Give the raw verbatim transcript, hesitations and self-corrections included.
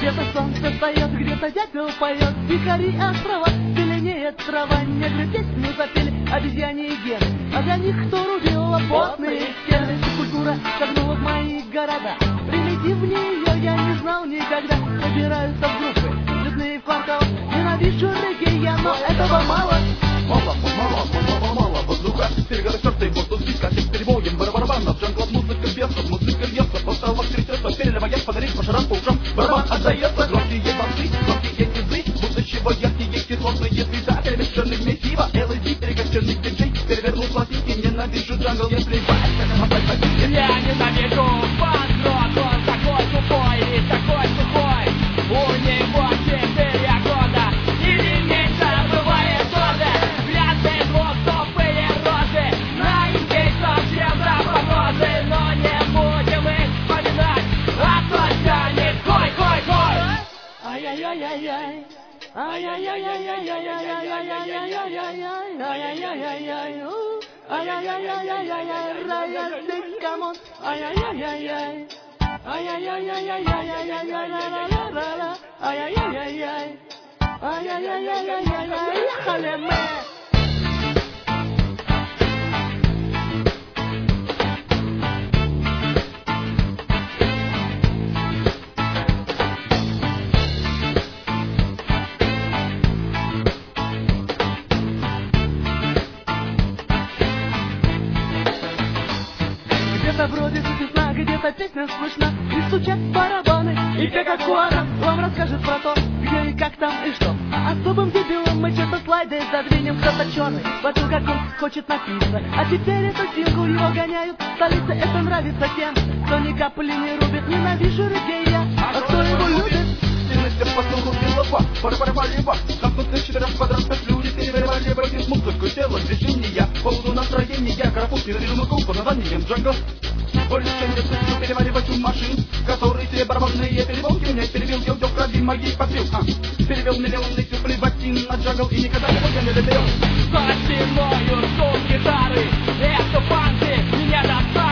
Где-то солнце встает, где-то дятел поет, дикари острова, зеленеет трава. Негры песню запели, обезьяне и гены, а для них кто рубил потные стены. Культура шагнула в мои города, примитивнее ее я не знал никогда. Собираются в группы, цветные кварталы, ненавижу регги я, но этого мало. Мало, мало, мало, мало воздуха, перегоры черта и воздух близко, всех перебоем, барабанов, джангл от музыка бесов, музыка льется, по столам трясется, переливаясь фонарик по шарам по ушам, барабан отдается, громкие басы, громкие язы, будущего яркие кислотные цвета, перемешанных месива, эл и ди, перекоченный диджей, перевернул пластинки, ненавижу джангл, я плевать, как намотать ботинки. Я ненавижу панк-рок, он такой тупой и такой сухой, у него четыре года, или меньше бывает тоже. Ай-яй-яй-яй-яй, ай-яй-яй-яй-яй-яй-яй-яй-яй-яй-яй-яй-яй-яй-яй, ай-яй-яй-яй-яй-яй, Royalty, come on, ай-яй-яй-яй-яй, ай-яй-яй-яй-яй-яй-яй-яй-яй-яй-яй, ай-яй-яй-яй-яй, ай-яй-яй-яй-яй-яй, ехали мы. Где-то вроде весна, где-то песня слышна, и стучат барабаны, и Кока-Кола вам расскажет про то, где и как там и что. А особым дебилом мы что-то слайды задвинем, кто-то черный, потому как он хочет напиться. А теперь эту силку его гоняют, в столице это нравится тем, кто ни капли не рубит, ненавижу регги я, а кто его любит? Посылку белого, пара-пара-пара-пара, замкнутых четырех квадратных люди переверевали братья с музыкой, тело, движения, поводу настроения, карапузки на режиму под названием джангл. Больше не слышу переваривать у машин, которые все барабанные переболки, меня перебил, я в крови моей попил, а, перевел миллионы всю плевать на джангл и никогда его я не любил. За стеною шум гитары, это панки, меня достали.